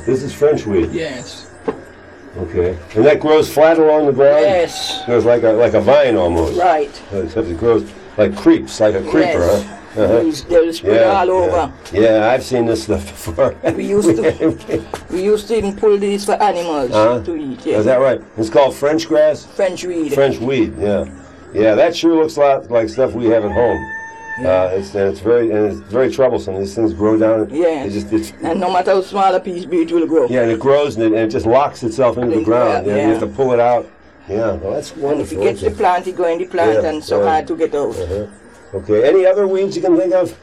This is French weed. Yes. Okay. And that grows flat along the ground? Yes. It grows like a vine almost. Right. Except it grows like creeps, like a creeper, Yes. huh? Uh-huh. They'll spread all over. Yeah, I've seen this stuff before. We used to even pull these for animals to eat. Yeah. Is that right? It's called French grass? French weed. French weed, yeah. Yeah, that sure looks a lot like stuff we have at home. Yeah. It's very troublesome. These things grow down. Yeah. And no matter how small a piece be, it will grow. Yeah, and it grows and it just locks itself into the ground. Yeah. You have to pull it out. Yeah, well, that's wonderful. And if you get the plant, you go in the plant, and so hard to get out. Okay. Any other weeds you can think of?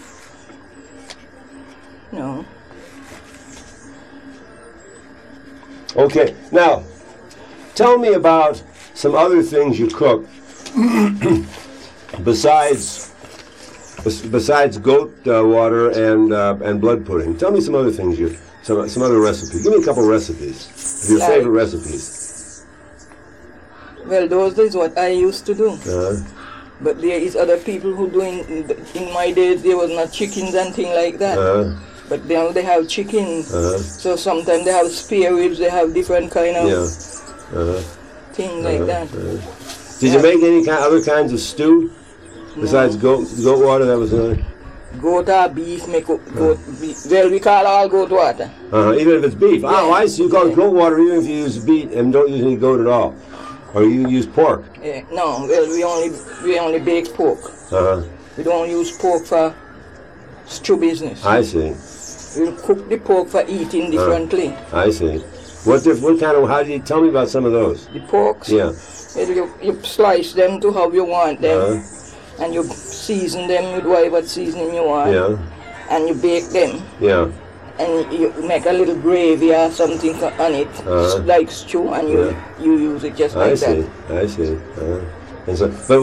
No. Okay. Now, tell me about some other things you cook besides goat water and blood pudding. Tell me some other things some other recipes. Give me a couple recipes of your favorite recipes. Well, those is what I used to do. But there is other people who doing. In my days, there was not chickens and things like that. But now they have chickens. So sometimes they have spare ribs. They have different kind of things like that. Did you make any other kinds of stew besides goat water? That was goat or beef. Make goat beef. Well, we call all goat water. Even if it's beef. Yeah. Oh, I see. You call it goat water even if you use beef and don't use any goat at all. Or you use pork? No, well, we only bake pork. We don't use pork for stew business. I see. We'll cook the pork for eating differently. I see. What kind of? How do you tell me about some of those? The porks. Yeah. You slice them to how you want them, and you season them with whatever seasoning you want. Yeah. And you bake them. Yeah. And you make a little gravy or something on it, like stew, and you use it just like that. I see. And so, but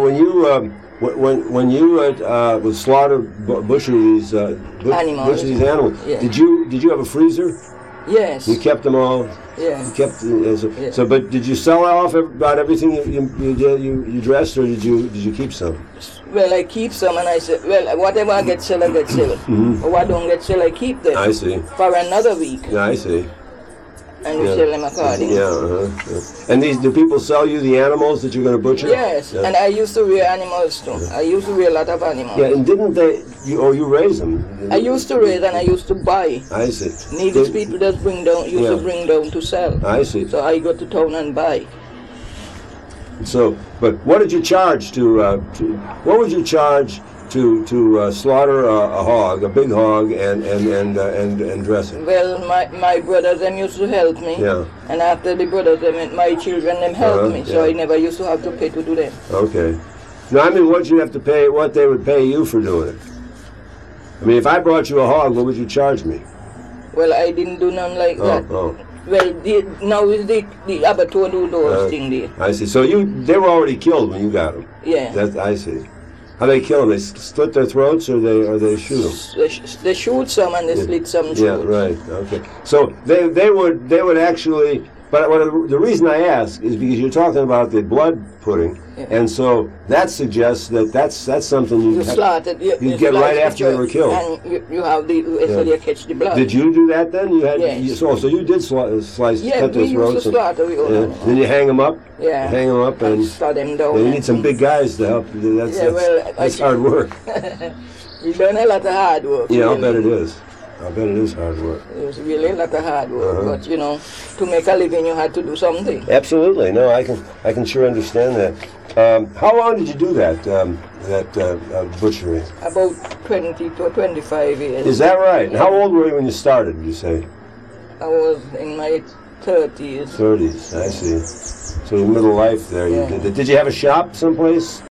when you would slaughter butcher these animals, did you have a freezer? Yes. You kept them all. Yeah. You kept so. But did you sell off about everything you dressed, or did you keep some? Well, I keep some, and I said, well, whatever I get sell, I get sell. Or what I don't get sell, I keep them. I see. For another week. Yeah, I see. And you sell them accordingly. And do people sell you the animals that you're going to butcher? Yes, and I used to rear animals too. I used to rear a lot of animals. Yeah, and didn't you raise them? I used to raise and I used to buy. I see. Needless people just bring down to sell. I see. So I go to town and buy. So, but what did you charge what would you charge to slaughter a hog, a big hog, and dress it? Well, my brothers them used to help me. Yeah. And after the brothers them, my children them helped me. So I never used to have to pay to do them. Okay. No, I mean, what you have to pay, what they would pay you for doing it. I mean, if I brought you a hog, what would you charge me? Well, I didn't do none like that. Well, now is the abattoir do those things there. I see. So they were already killed when you got them. Yeah. I see. How they kill them? They slit their throats, or they shoot them? They shoot some and they slit some throats. Yeah, right. Okay. So they would actually. But the reason I ask is because you're talking about the blood pudding, and so that suggests that's something you get right after they were killed. And you have you catch the blood. Did you do that then? You had so you did slice, cut their throats. Then you hang them up. Yeah. Hang them up and slot them down. You need some big guys to help you. That's hard work. You done a lot of hard work. Yeah, I'll bet it is. I bet it is hard work. It was really a lot of hard work, but to make a living, you had to do something. Absolutely, no, I can sure understand that. How long did you do that butchery? About 20 to 25 years. Is that right? Yeah. How old were you when you started? Would you say? I was in my 30s. 30s, I see. So your middle life there, you did. Did you have a shop someplace?